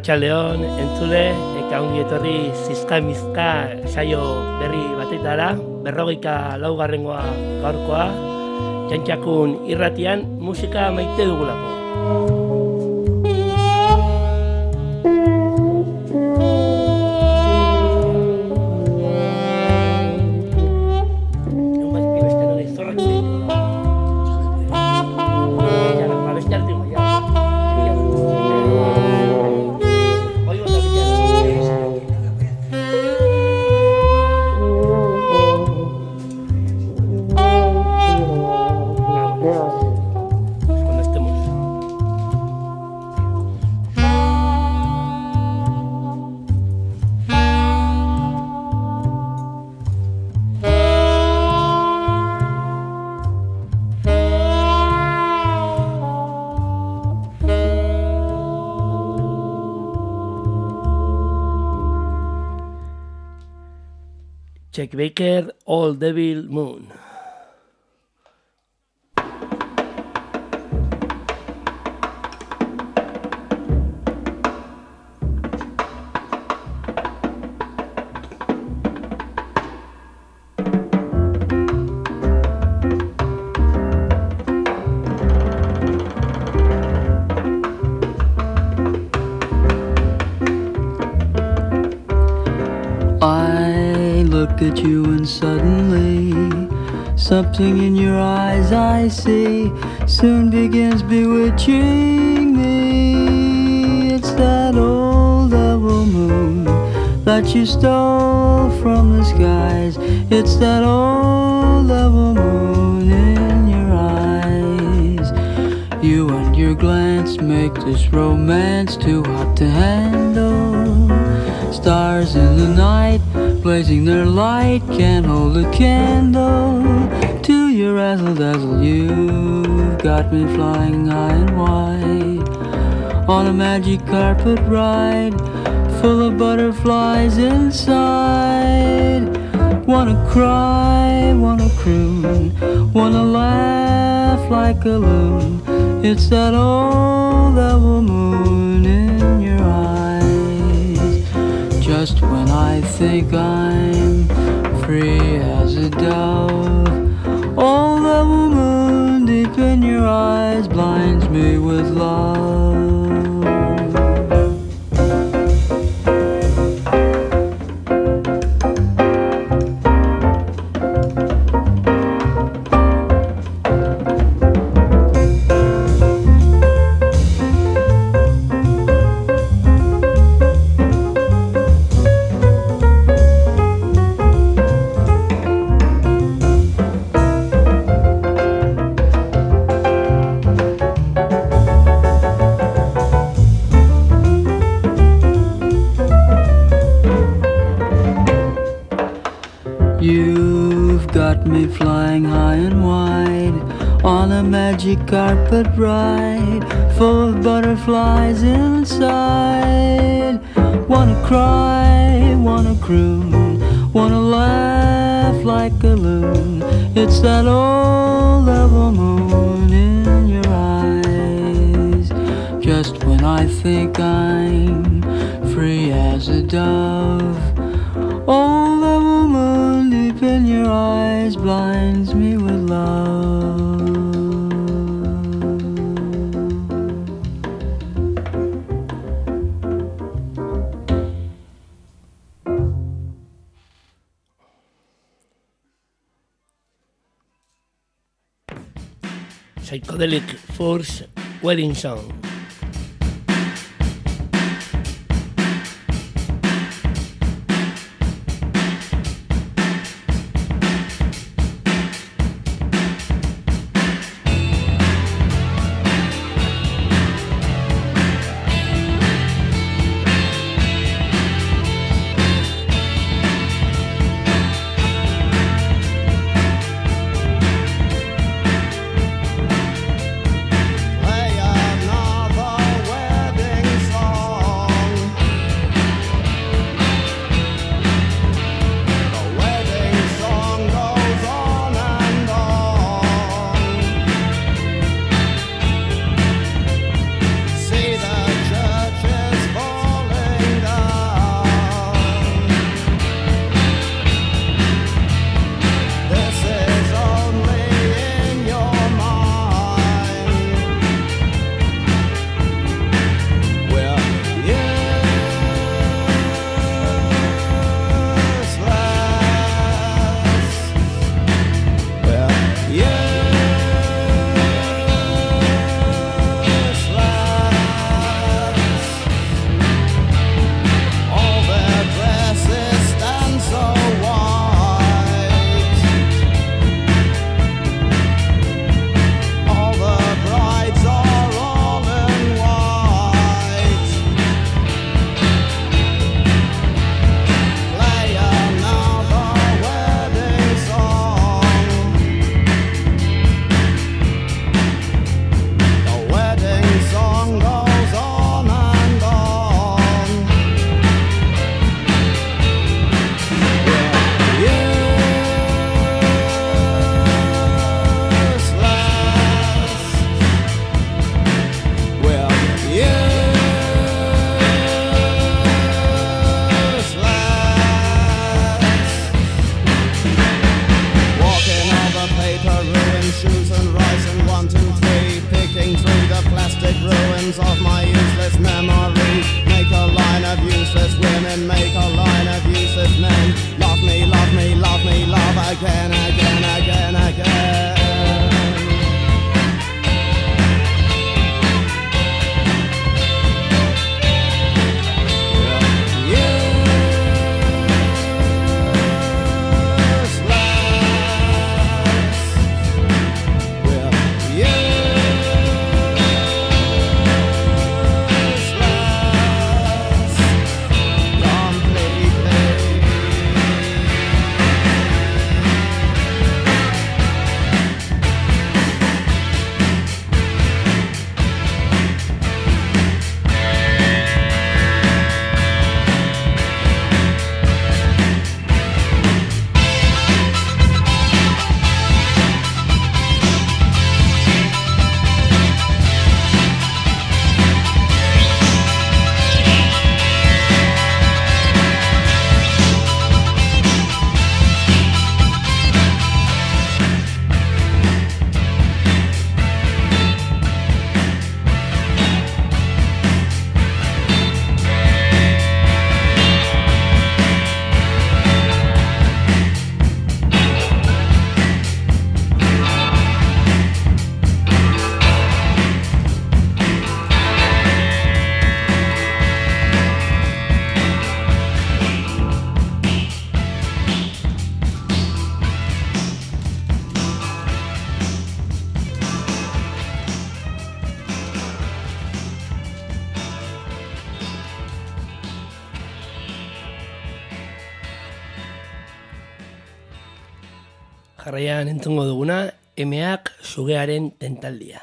Arratsaldeon entzule eta ongi etorri zizka-mizka saio berri batetara, 44. gaurkoa, Txantxakun irratian musika maite dugulako. Chet Baker, Old Devil Moon. Look at you and suddenly something in your eyes I see soon begins bewitching me. It's that old devil moon that you stole from the skies. It's that old devil moon in your eyes. You and your glance make this romance too hot to handle. Stars in the night blazing their light can't hold a candle to your razzle-dazzle. You've got me flying high and wide on a magic carpet ride full of butterflies inside. Wanna cry, wanna croon, wanna laugh like a loon. It's that old devil moon in your eyes. Just when I think I'm free as a dove, all the moon deep in your eyes blinds me with love. You've got me flying high and wide on a magic carpet ride full of butterflies inside. Wanna cry, wanna croon, wanna laugh like a loon. It's that old devil moon in your eyes. Just when I think I'm free as a dove, old devil moon deep in your eyes blinds me with love. Psychedelic Furs Wedding Song. Hey, no. Jarraian entzungo duguna, emeak sugearen tentaldia.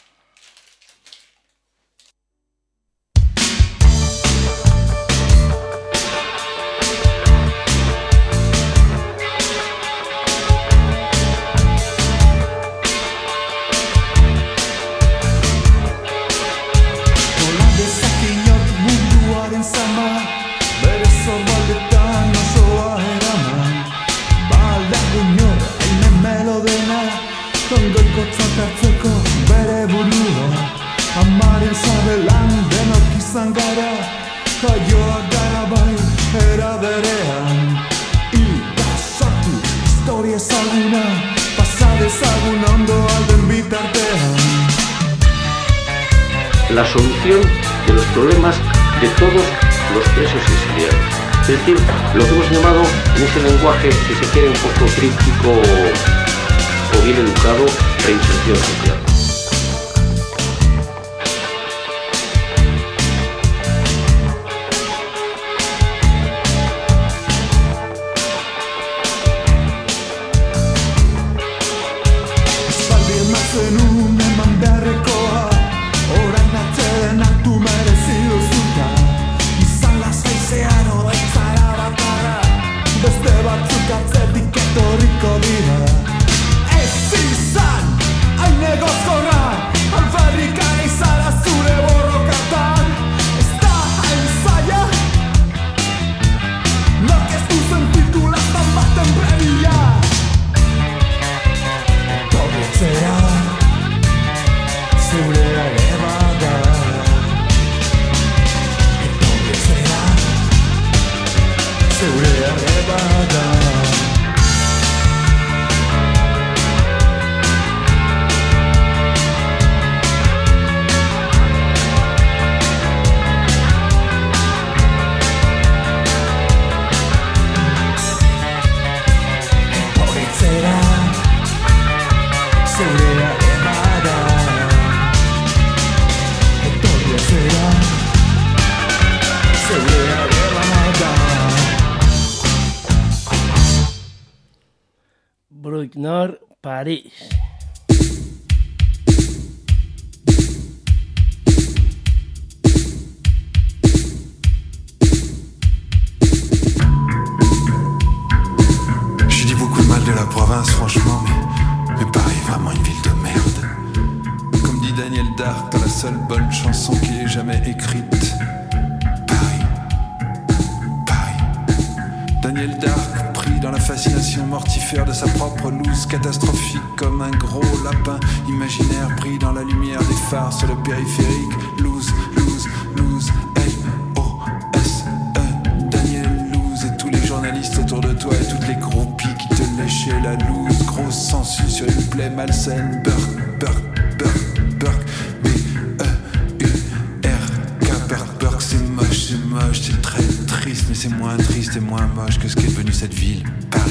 La solución de los problemas de todos los presos exiliados. Es decir, lo que hemos llamado en ese lenguaje, si se quiere, un poco críptico o bien educado, reinserción social. Bruckner, París. J'ai dit beaucoup de mal de la province, franchement, mais Paris est vraiment une ville de merde. Comme dit Daniel Dark dans la seule bonne chanson qui ait jamais écrite. Daniel Dark, pris dans la fascination mortifère de sa propre loose, catastrophique comme un gros lapin imaginaire, pris dans la lumière des phares sur le périphérique. Loose, loose, loose, L-O-S-E. Daniel Loose et tous les journalistes autour de toi et toutes les groupies qui te léchaient la loose. Grosse sangsue sur une plaie malsaine. Burke, B-E-U-R-K, c'est moche, c'est très triste, mais c'est moins triste et moins moche que ce qu'est devenue cette ville, Paris.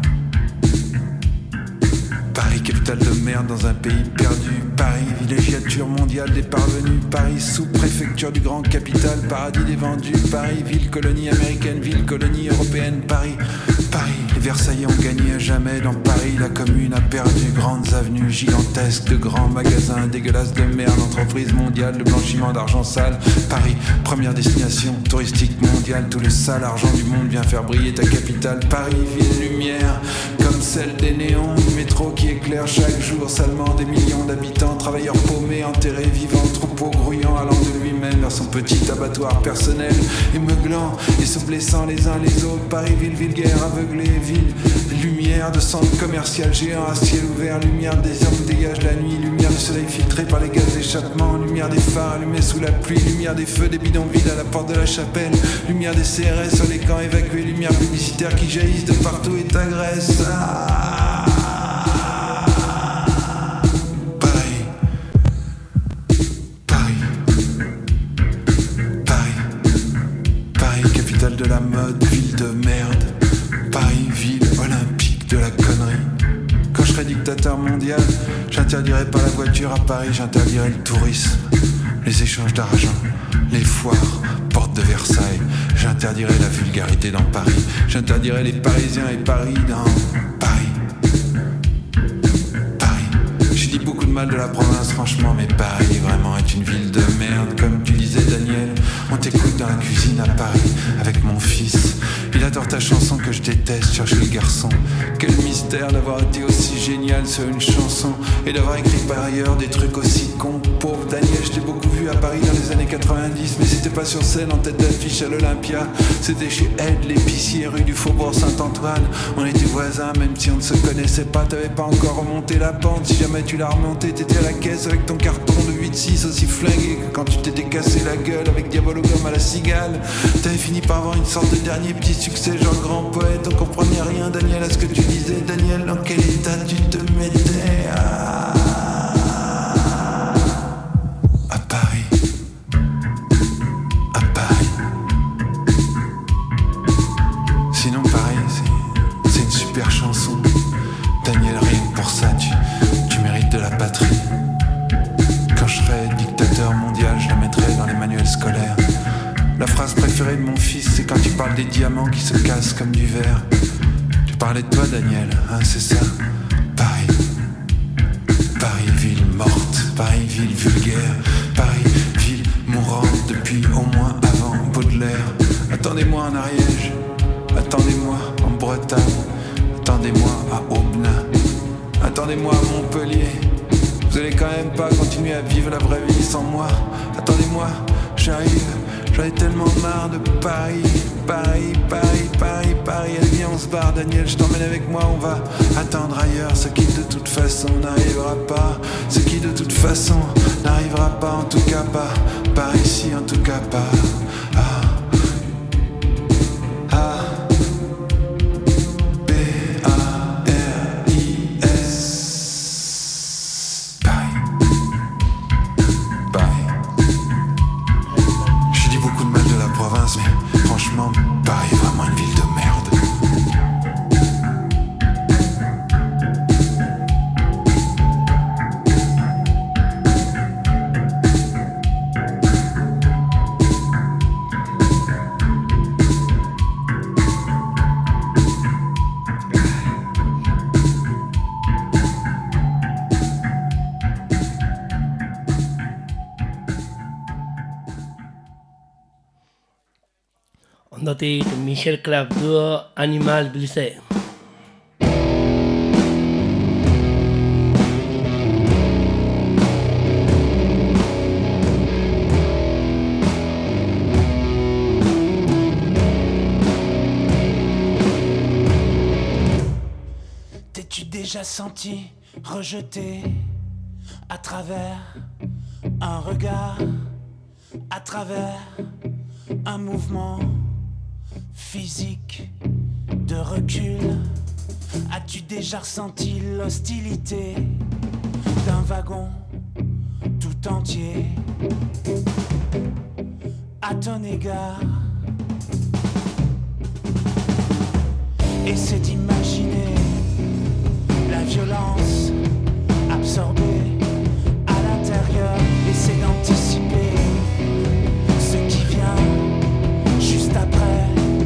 Paris, capitale de merde dans un pays perdu. Paris, villégiature mondiale des parvenus. Paris, sous-préfecture du grand capital, paradis des vendus. Paris, ville-colonie américaine, ville-colonie européenne. Paris, les Versaillais ont gagné à jamais. Dans Paris, la commune a perdu. Grandes avenues gigantesques de grands magasins dégueulasses de merde. Entreprise mondiale de blanchiment d'argent sale. Paris, première destination touristique mondiale. Tout le sale argent du monde vient faire briller ta capitale. Paris, ville lumière, comme celle des néons. Métro qui éclaire chaque jour salement des millions d'habitants. Travailleurs paumés, enterrés, vivants, troupeaux grouillant, allant de lui-même vers son petit abattoir personnel et meuglant et se blessant les uns les autres. Paris, ville vulgaire, aveuglée, ville lumière de centre commercial géant à ciel ouvert. Lumière des herbes où dégage la nuit. Lumière du soleil filtré par les gaz d'échappement. Lumière des phares allumés sous la pluie. Lumière des feux des bidonvilles à la porte de la chapelle. Lumière des CRS sur les camps évacués. Lumière publicitaire qui jaillissent de partout et t'agresse. De la mode, ville de merde. Paris, ville olympique de la connerie. Quand je serai dictateur mondial, j'interdirai pas la voiture à Paris, j'interdirai le tourisme, les échanges d'argent, les foires, porte de Versailles. J'interdirai la vulgarité dans Paris, j'interdirai les Parisiens et Paris dans Paris. beaucoup de mal de la province, franchement, mais Paris vraiment est une ville de merde. Comme tu disais, Daniel, on t'écoute dans la cuisine à Paris avec mon fils. Il adore ta chanson que je déteste, cherche le garçon. Quel mystère d'avoir été aussi génial sur une chanson et d'avoir écrit par ailleurs des trucs aussi cons. Pauvre Daniel, je t'ai beaucoup vu à Paris dans les années 90, mais c'était pas sur scène en tête d'affiche à l'Olympia. C'était chez Ed, l'épicier, rue du Faubourg Saint-Antoine. On était voisins, même si on ne se connaissait pas. T'avais pas encore remonté la pente, si jamais tu l'as remonté, t'étais à la caisse avec ton carton de 8-6 aussi flingué que quand tu t'étais cassé la gueule avec Diabologum à la cigale. T'avais fini par avoir une sorte de dernier petit succès, genre grand poète. On comprenait rien, Daniel, à ce que tu disais. Daniel, dans quel état tu te mettais à Paris, à Paris. Sinon Paris, c'est une super chanson. Daniel, rien que pour ça, tu mérites de la patrie. Quand je serai dictateur mondial, je la mettrai dans les manuels scolaires. La phrase préférée de mon fils, c'est quand tu parles des diamants qui se cassent comme du verre. Tu parlais de toi, Daniel, hein, c'est ça? Paris. Paris, ville morte. Paris, ville vulgaire. Paris, ville mourante depuis au moins avant Baudelaire. Attendez-moi en Ariège. Attendez-moi en Bretagne. Attendez-moi à Aubenas. Attendez-moi à Montpellier. Vous allez quand même pas continuer à vivre la vraie vie sans moi. Attendez-moi, j'arrive. J'en ai tellement marre de Paris, Paris, Paris, Paris, Paris. Allez viens on se barre Daniel, je t'emmène avec moi, on va attendre ailleurs. Ce qui de toute façon n'arrivera pas. Ce qui de toute façon n'arrivera pas. En tout cas pas par ici, en tout cas pas. Mais franchement, Paris est vraiment une ville de merde. Ondotik Michel Clark duo Animal Blissé. T'es-tu déjà senti rejeté à travers un regard, à travers un mouvement physique de recul? As-tu déjà ressenti l'hostilité d'un wagon tout entier à ton égard? Essaie d'imaginer la violence absorbée à l'intérieur. Essaie d'anticiper ce qui vient juste après.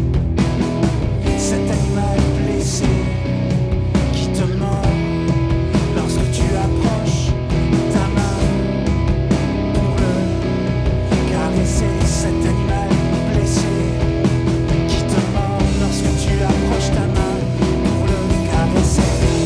Cet animal blessé qui te mord lorsque tu approches ta main pour le caresser. Cet animal blessé qui te mord lorsque tu approches ta main pour le caresser.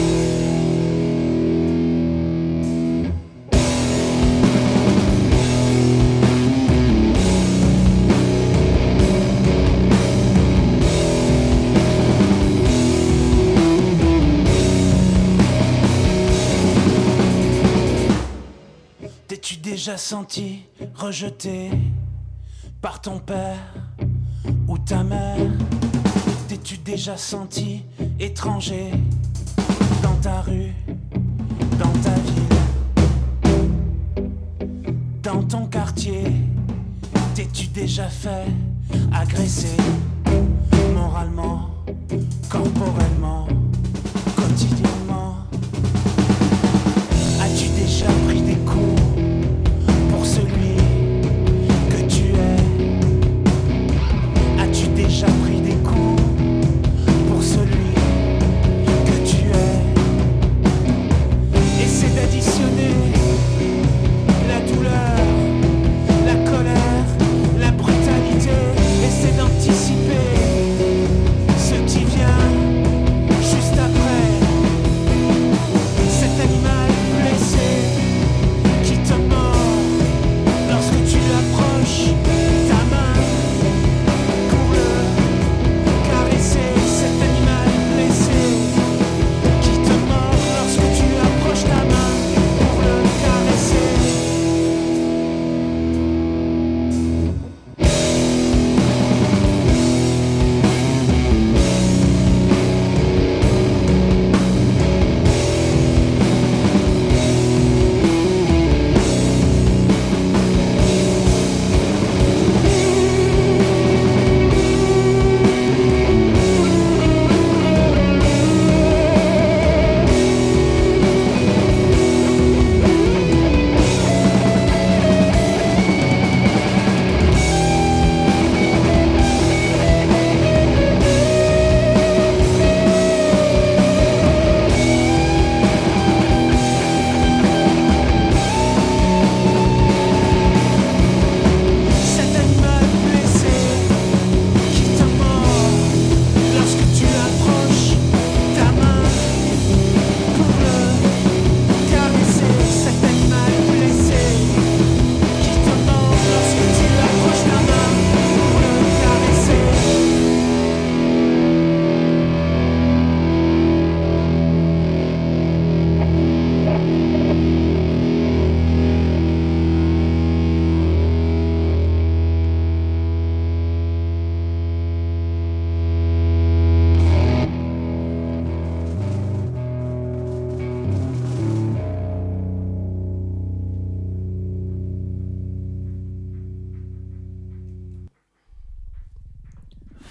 T'es-tu déjà senti rejeté par ton père ou ta mère? T'es-tu déjà senti étranger dans ta rue, dans ta ville, dans ton quartier? T'es-tu déjà fait agresser moralement, corporellement, quotidiennement? As-tu déjà pris des coups pour celui que tu es? As-tu déjà pris des coups pour celui que tu es? Essaie d'additionner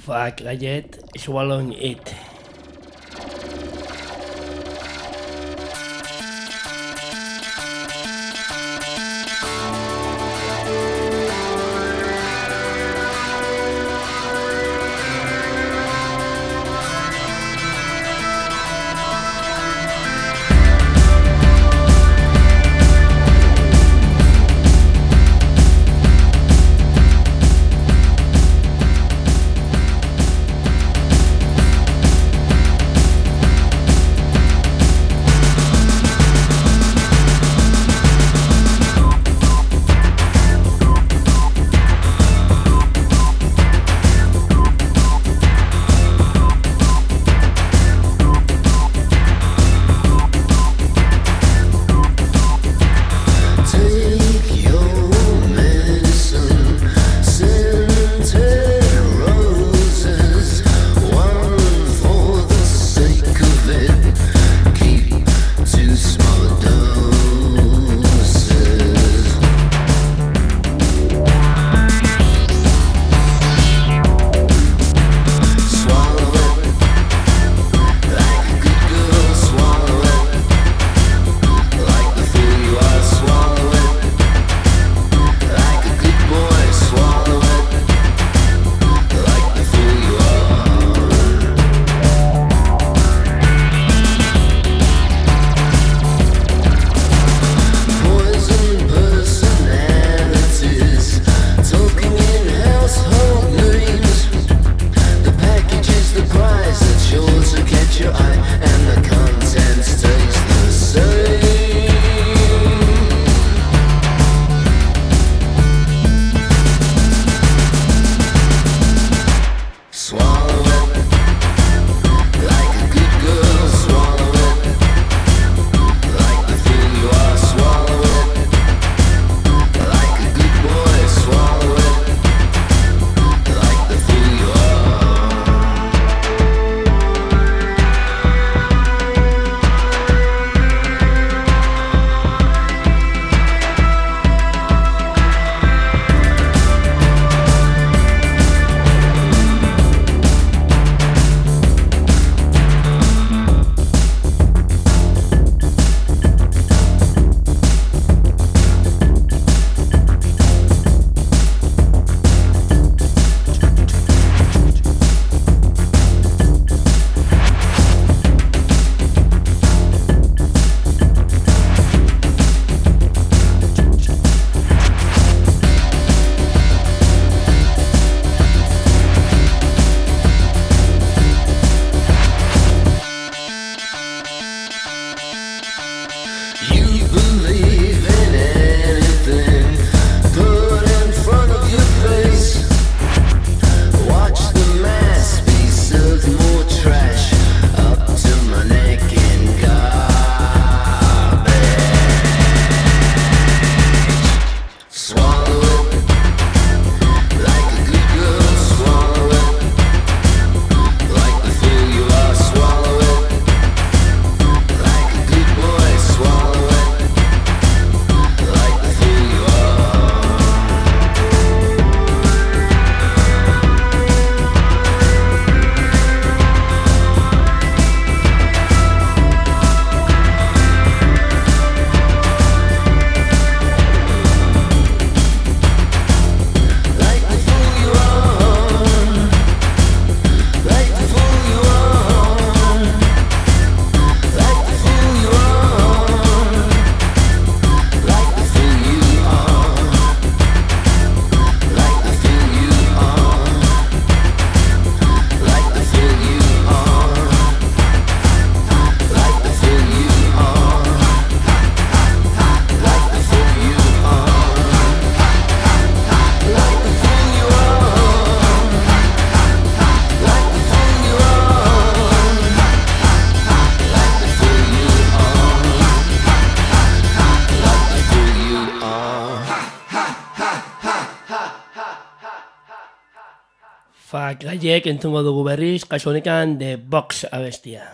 Fuck Gallet, swallowing it. Gaiek entzungo dugu berriz, kasu honekan The Box abestia.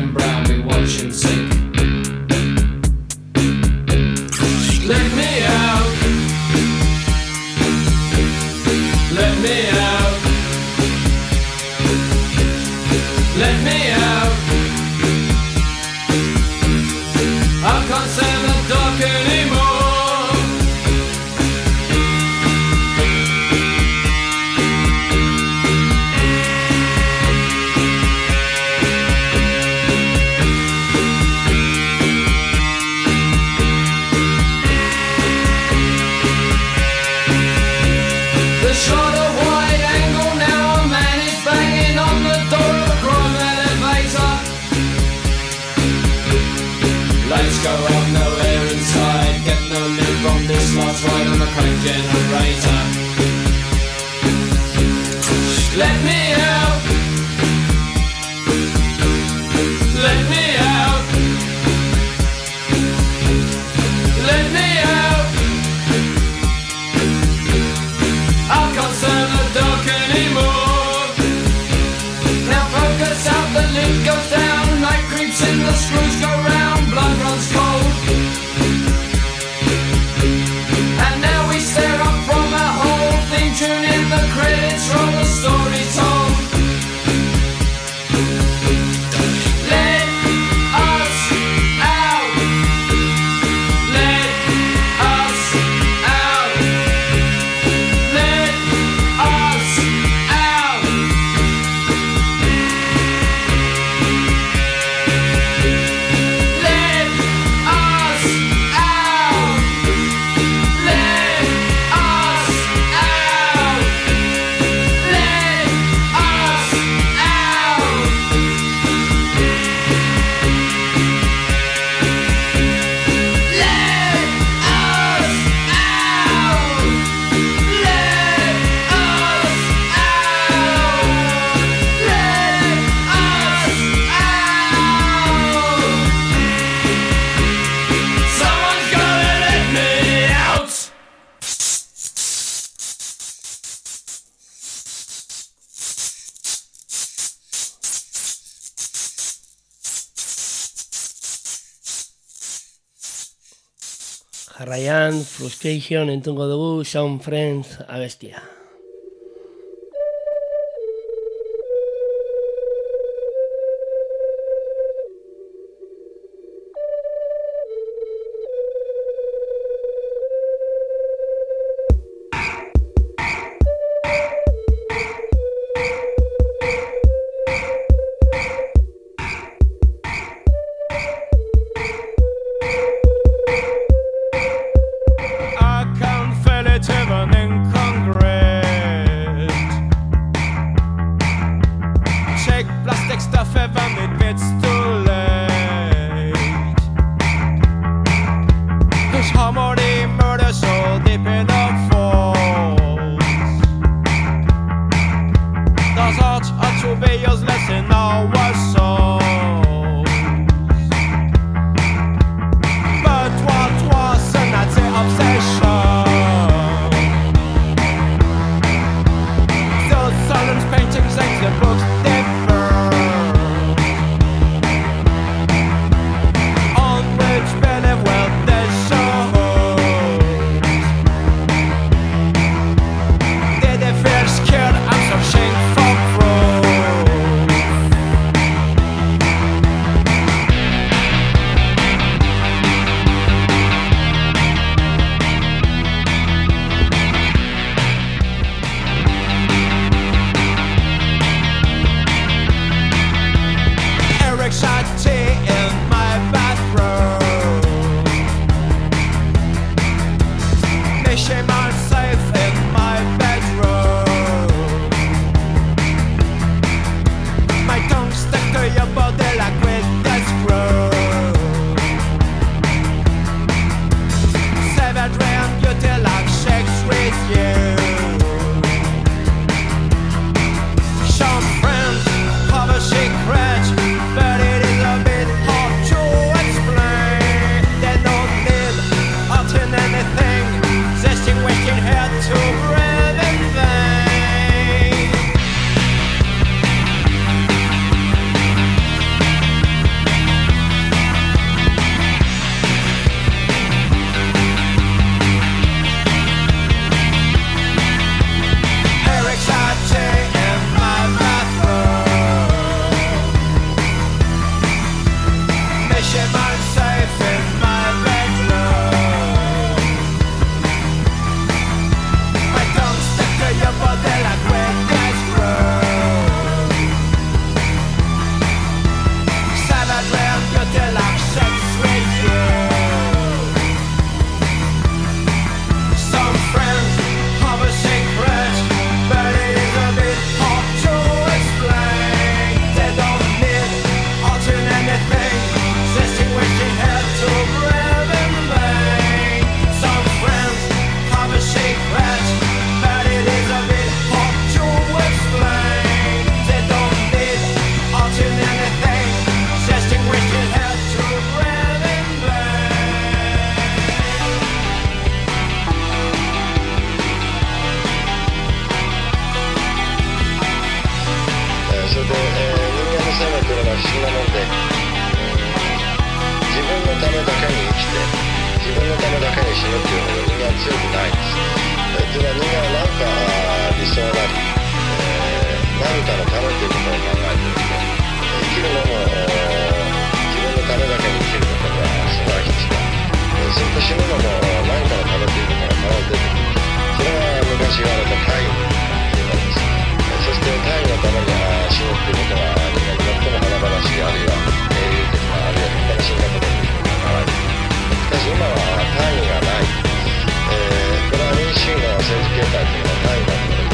and brown, we watch and sing. Let me out. Let me out. Let me out. I can't stand the dark anymore. The shorter wide angle now, a man is banging on the door of a crime elevator. Lights go out, no air inside. Get no lift from this last ride on the crank generator. Let me out. Let me out. Let me out. I can't stand the dark anymore. Now focus out, the lid goes down. Night creeps in, the screws go round. Blood runs cold. And now we stare up from our hole. Theme tune in, the credits roll, the story told. Let us out. Let us out. Let us out. Let us out. Let us out. Let us out. Let us out. Let us out. Let us out. Someone's gotta let me out. Jarraian, Frustration entzungo dugu Sound Friends abestia. I can feel it even in Congress. に死ぬっていうほど人間は強くないです。というのは人間は何か理想なり、何かのためということを考えてですね、生きるのも自分のためだけに生きることがすばらしいです。そして死ぬのも何かのためということが必ず出てくる。それは昔言われた大義というものです。そして大義のために死ぬということが人間に最も華々しい、あるいは有的な、あるいは立派な死に方だというふうに考えている。しかし今は大義がない。これは民主主義の政治形態というのは大義だという。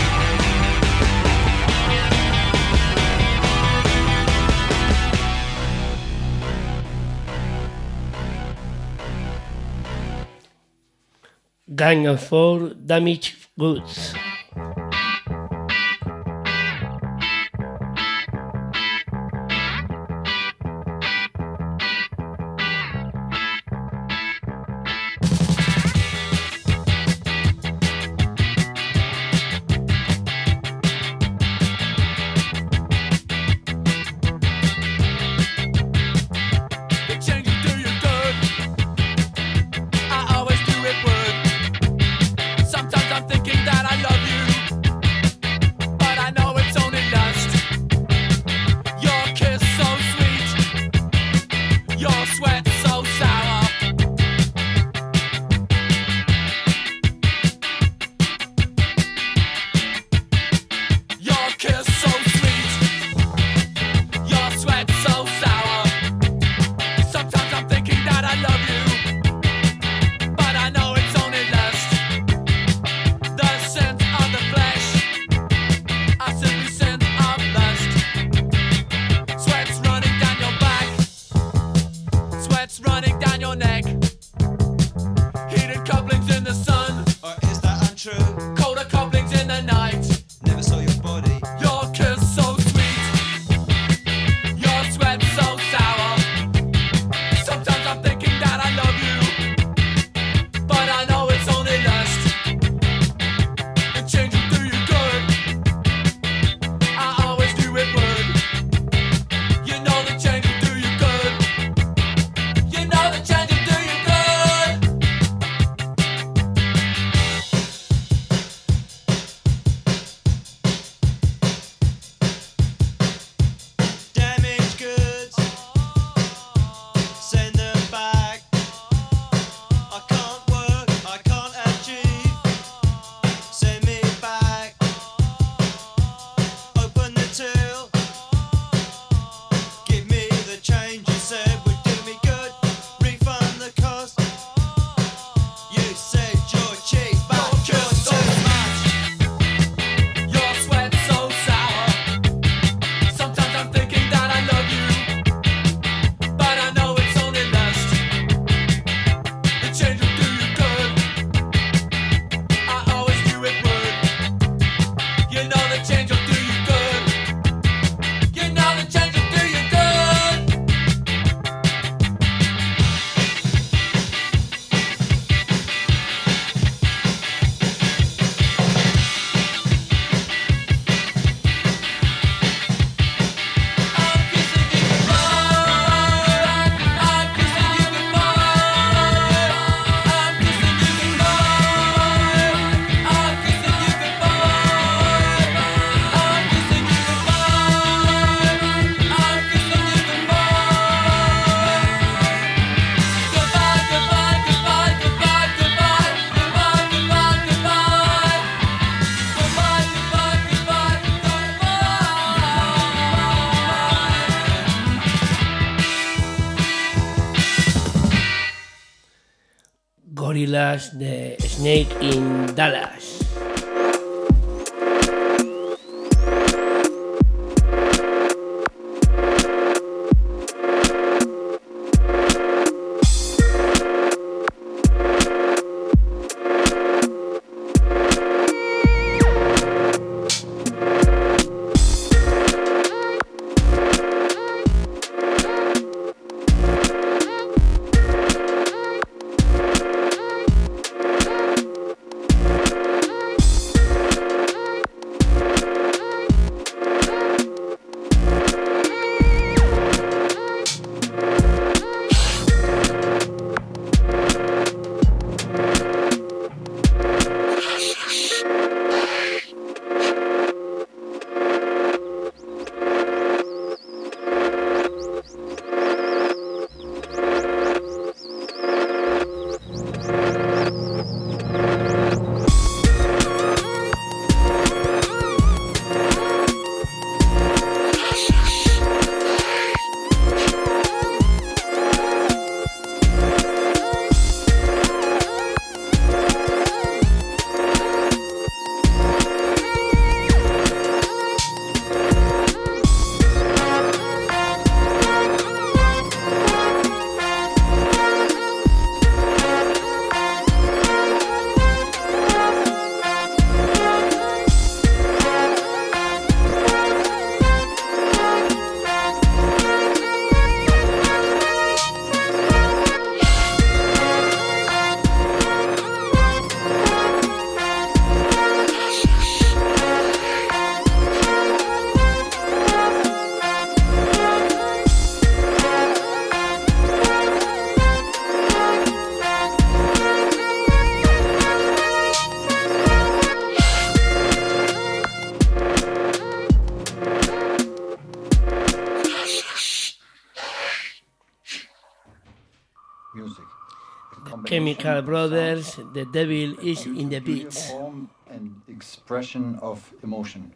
Gang of Four Damaged Goods. Gorillaz de Snake in Dallas. music. Chemical Brothers, The Devil is in the Beats. Form and expression of emotion.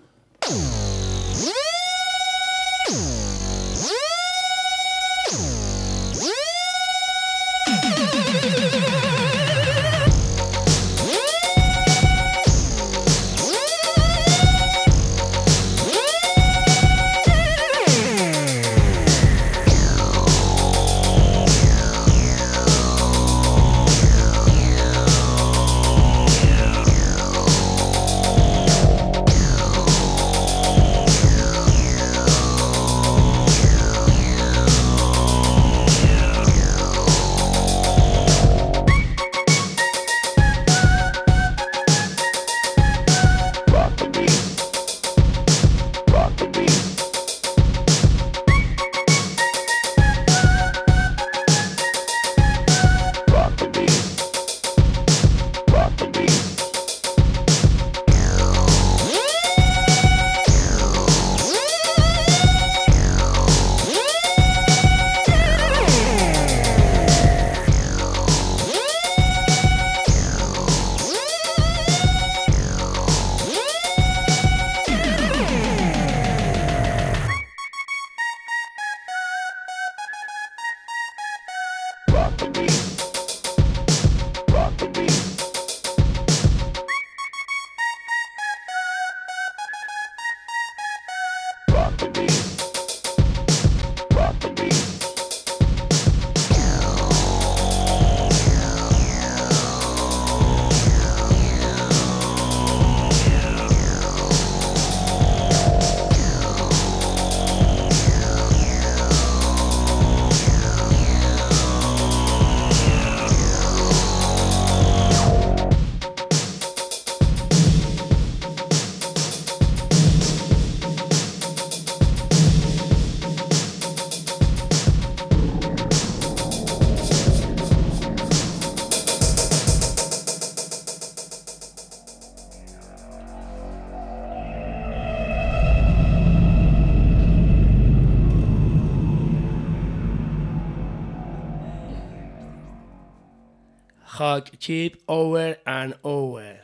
Hot Chip Over and Over.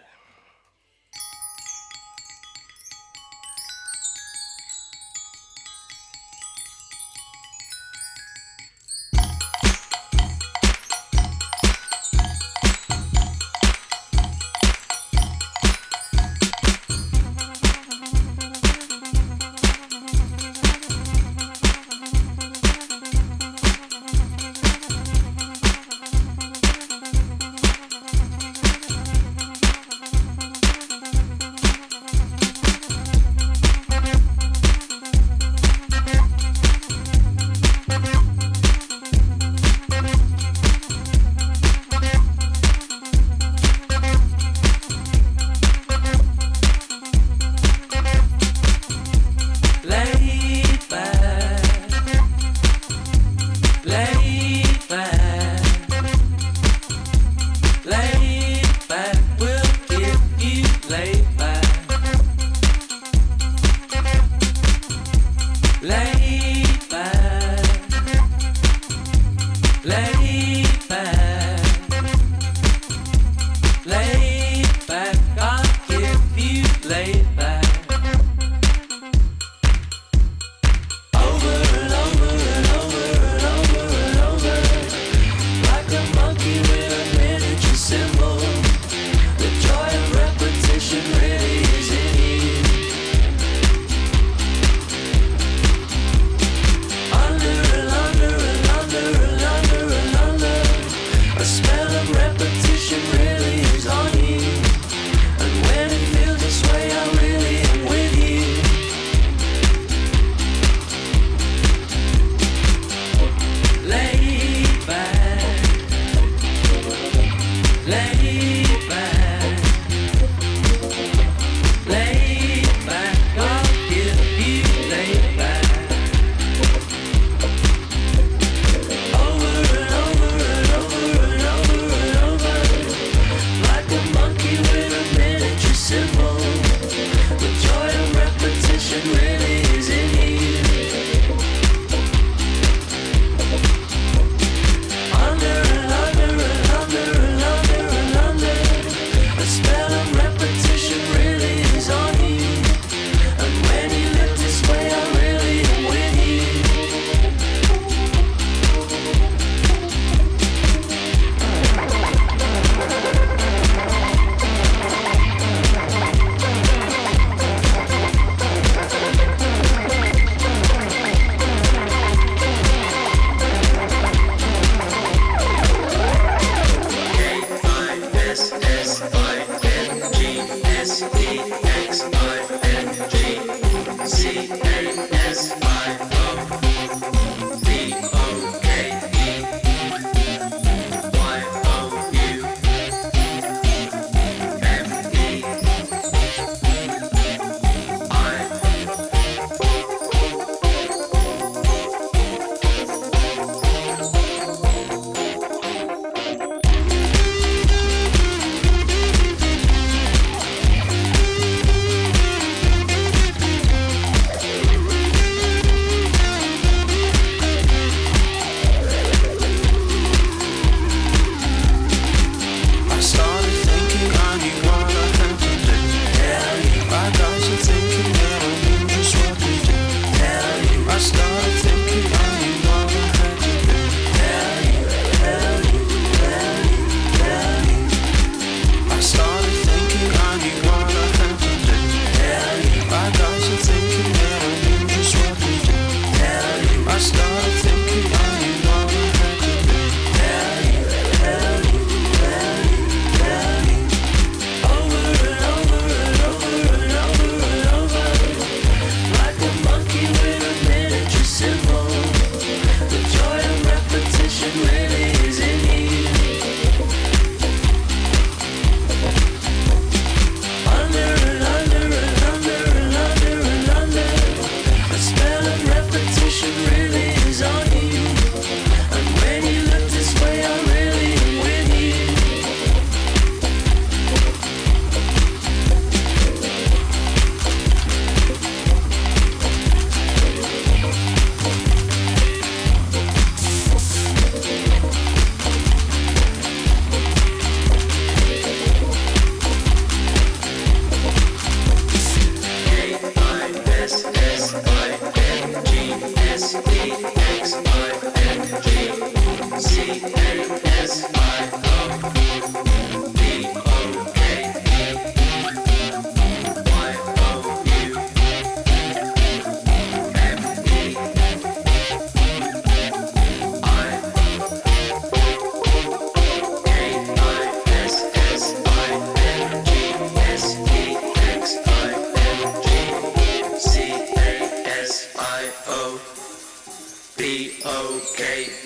Under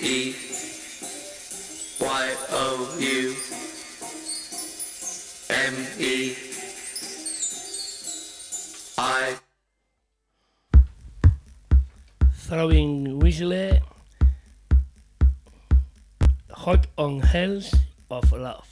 I Throwing Whistle, Hot on Heels of Love.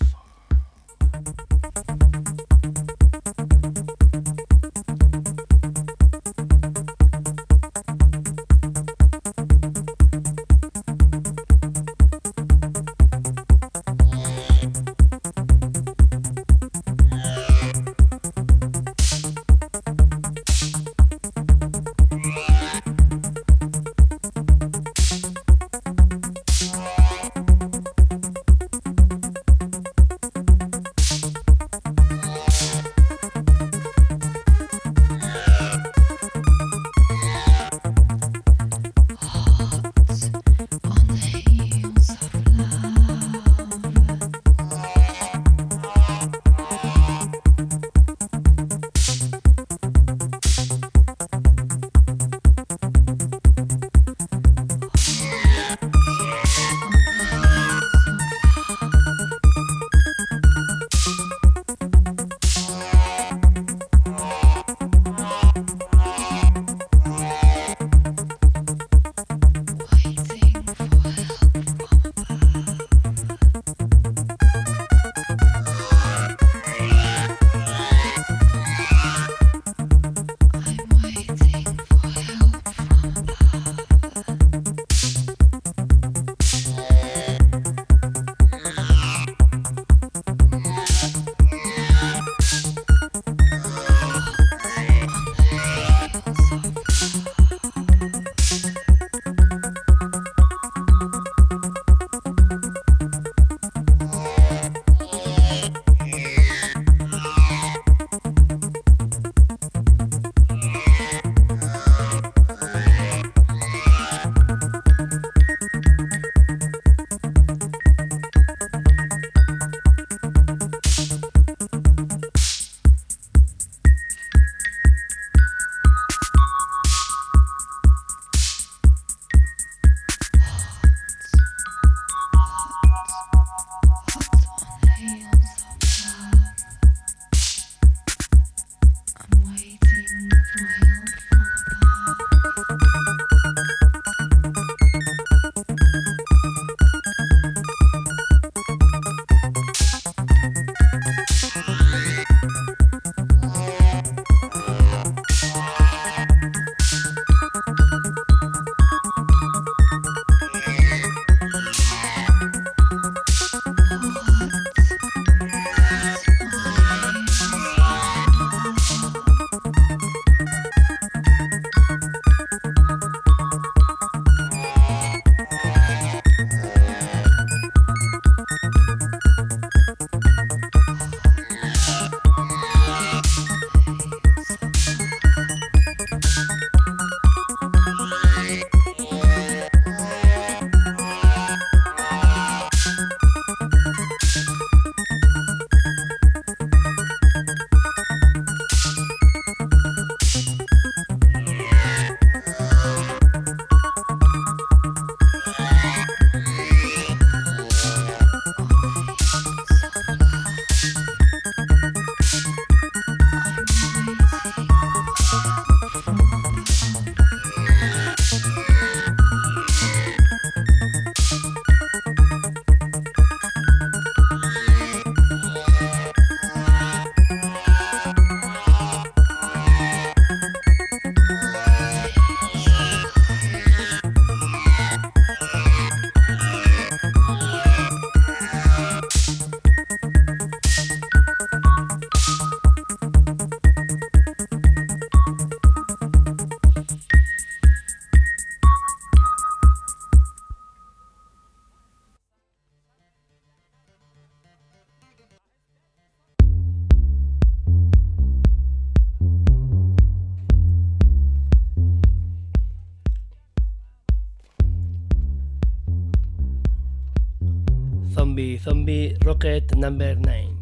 Zombie Rocket number 9.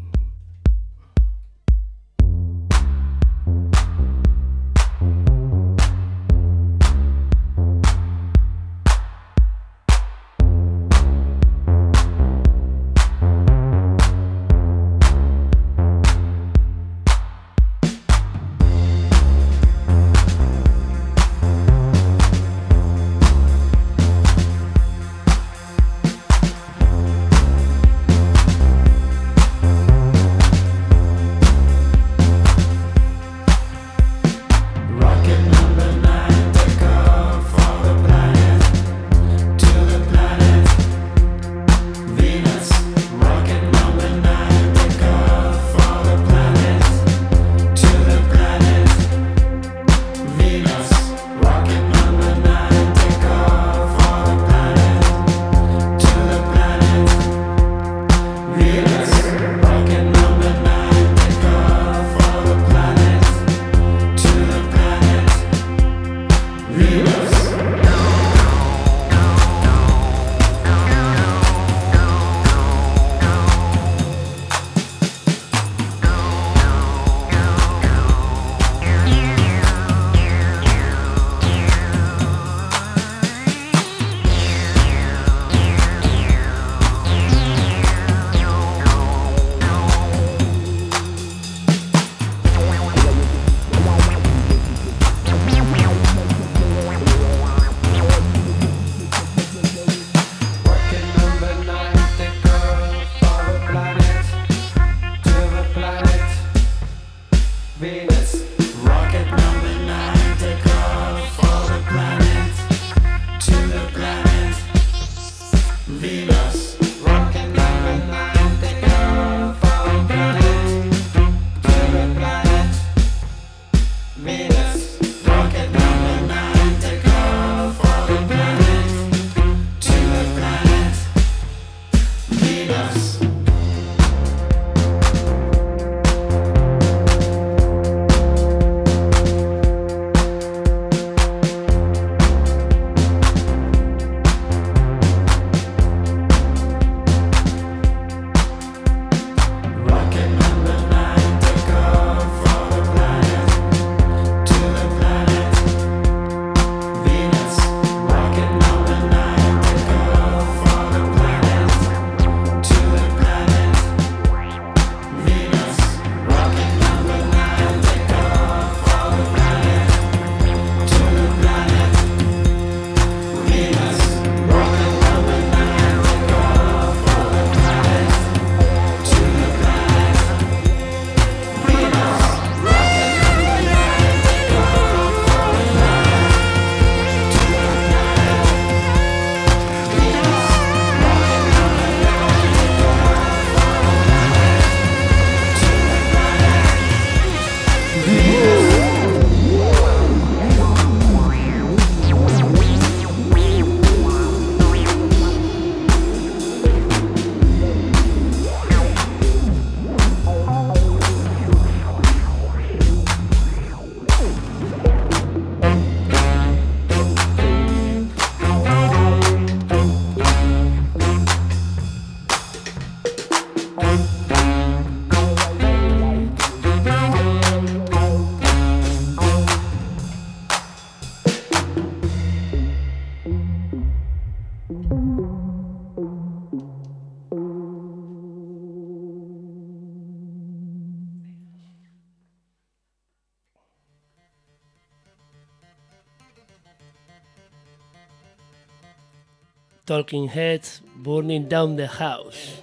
Talking Heads, Burning Down the House.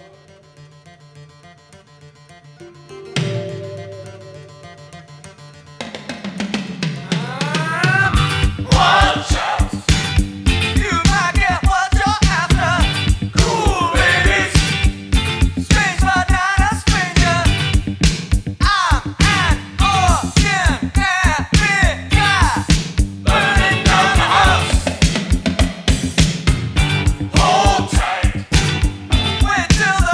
Till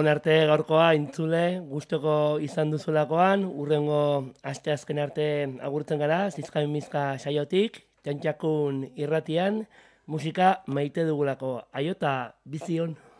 Egon arte gaurkoa intzule, gustoko izan duzulakoan, urrengo asteazken arte agurtzen gara, zizkain mizka saiotik, Txantxakun irratian, musika maite dugulako. Aiota, bizion!